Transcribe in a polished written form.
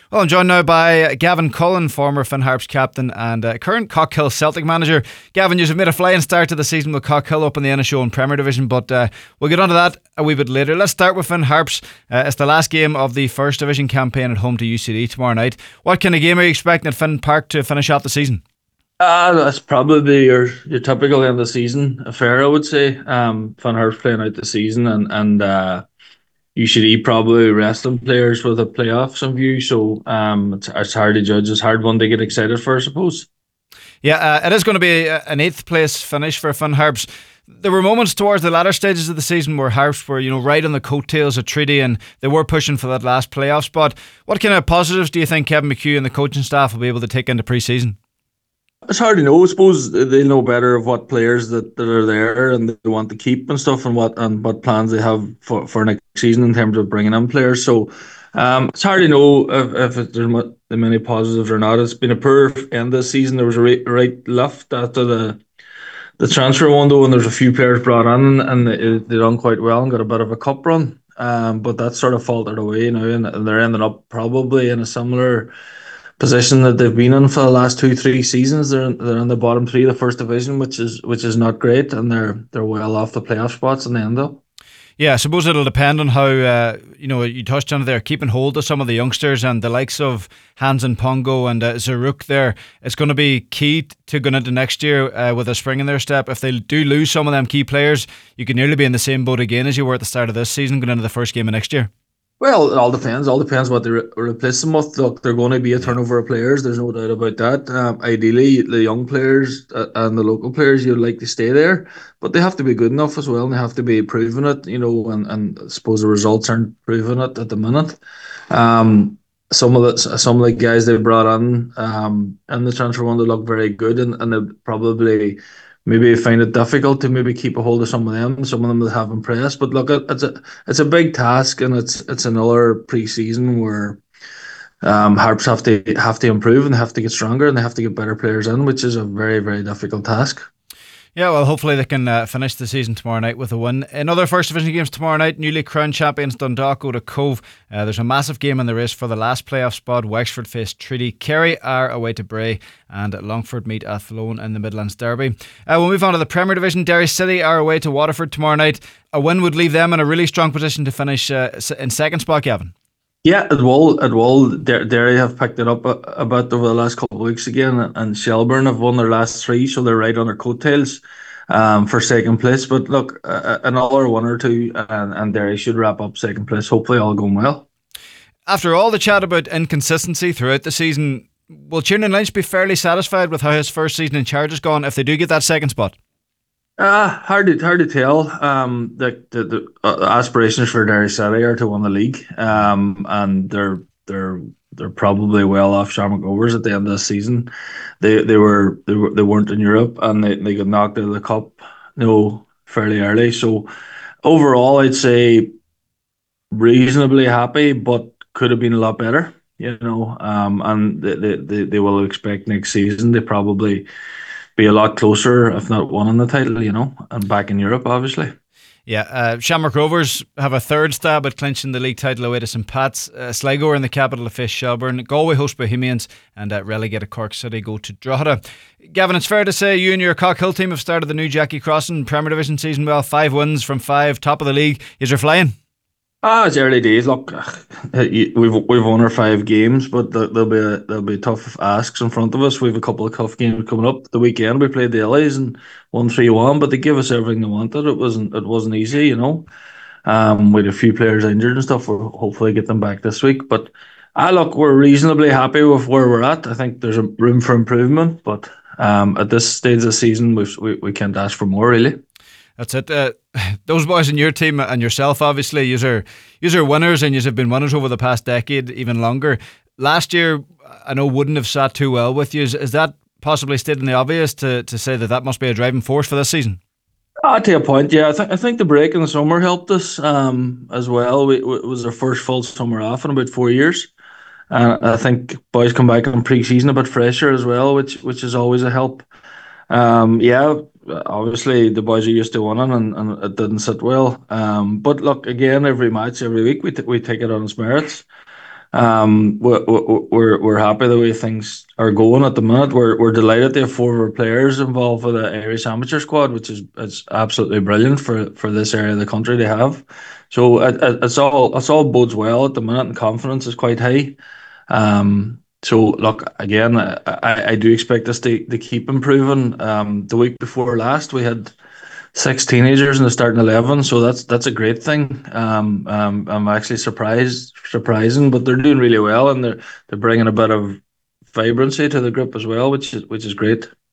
Well, I'm joined now by Gavin Cullen, former Finn Harps captain and current Cockhill Celtic manager. Gavin, you've made a flying start to the season with Cockhill up in the NSO and Premier Division, but we'll get onto that a wee bit later. Let's start with Finn Harps. It's the last game of the First Division campaign at home to UCD tomorrow night. What kind of game are you expecting at Finn Park to finish out the season? That's probably your typical end of the season affair, I would say. Van Harps playing out the season and UCD probably wrestling players with a playoffs in view. So it's hard to judge. It's a hard one to get excited for, I suppose. Yeah, it is going to be an eighth place finish for Finn Harps. There were moments towards the latter stages of the season where Harps were, right on the coattails of Treaty and they were pushing for that last playoff spot. What kind of positives do you think Kevin McHugh and the coaching staff will be able to take into pre-season? It's hard to know. I suppose they know better of what players that are there and they want to keep and stuff, and what plans they have for next season in terms of bringing in players. So it's hard to know if there's many positives or not. It's been a poor end this season. There was a right left after the transfer window, and there's a few players brought in, and they done quite well and got a bit of a cup run. But that sort of faltered away now, and they're ending up probably in a similar position that they've been in for the last 2, 3 seasons. They're in the bottom three of the first division, which is not great, and they're well off the playoff spots in the end up. Yeah, I suppose it'll depend on how, you touched on it there, keeping hold of some of the youngsters and the likes of Hansen Pongo and Zaruk there. It's going to be key to going into next year with a spring in their step. If they do lose some of them key players, you could nearly be in the same boat again as you were at the start of this season going into the first game of next year. Well, it all depends. All depends what they replace them with. Look, they're going to be a turnover of players. There's no doubt about that. Ideally, the young players and the local players, you'd like to stay there, but they have to be good enough as well, and they have to be proving it. And I suppose the results aren't proving it at the minute. Some of the guys they brought in the transfer window look very good, and they probably maybe find it difficult to maybe keep a hold of some of them. Some of them that have impressed, but look, it's a big task, and it's another pre-season where Harps have to improve and they have to get stronger and they have to get better players in, which is a very very difficult task. Yeah, well, hopefully they can finish the season tomorrow night with a win. In other First Division games tomorrow night, newly crowned champions Dundalk go to Cove. There's a massive game in the race for the last playoff spot. Wexford face Treaty. Kerry are away to Bray, and Longford meet Athlone in the Midlands Derby. We'll move on to the Premier Division. Derry City are away to Waterford tomorrow night. A win would leave them in a really strong position to finish in second spot, Gavin. Yeah, it will. It will. Derry have picked it up a bit over the last couple of weeks again, and Shelbourne have won their last three, so they're right on their coattails for second place. But look, another one or two, and Derry should wrap up second place. Hopefully, all going well. After all the chat about inconsistency throughout the season, will Tiernan Lynch be fairly satisfied with how his first season in charge has gone if they do get that second spot? Hard to tell. The aspirations for Derry City are to win the league. And they're probably well off Shamrock Rovers at the end of the season. They weren't in Europe, and they got knocked out of the cup, fairly early. So overall, I'd say reasonably happy, but could have been a lot better. And they will expect next season they probably be a lot closer, if not winning the title, and back in Europe, obviously. Yeah, Shamrock Rovers have a third stab at clinching the league title away to St Pat's. Sligo are in the capital to face Shelbourne. Galway host Bohemians, and relegated Cork City go to Drogheda. Gavin, it's fair to say you and your Cockhill team have started the new Jackie Crossan Premier Division season well. 5 wins from 5, top of the league. You're flying. It's early days. Look, we've won our 5 games, but there'll be tough asks in front of us. We have a couple of tough games coming up. The weekend we played the Illies and won 3-1, but they gave us everything they wanted. It wasn't easy. We had a few players injured and stuff. We'll hopefully get them back this week. But look, we're reasonably happy with where we're at. I think there's a room for improvement, but at this stage of the season, we can't ask for more, really. That's it. Those boys in your team and yourself, obviously, you're winners, and you've been winners over the past decade, even longer. Last year, I know wouldn't have sat too well with you. Is that possibly stating the obvious to say that must be a driving force for this season? To a point, yeah. I think the break in the summer helped us as well. It was our first full summer off in about 4 years. I think boys come back in pre-season a bit fresher as well, which is always a help. Yeah, obviously the boys are used to winning, and it didn't sit well. But look, again, every match, every week, we take it on its merits. We're happy the way things are going at the minute. We're delighted to have four of our players involved with the Irish amateur squad, which is it's absolutely brilliant for this area of the country to have. So it's all bodes well at the minute, and confidence is quite high. So look again, I do expect us to keep improving. The week before last, we had six teenagers in the starting 11, so that's a great thing. I'm actually surprising, but they're doing really well, and they're bringing a bit of vibrancy to the group as well, which is great.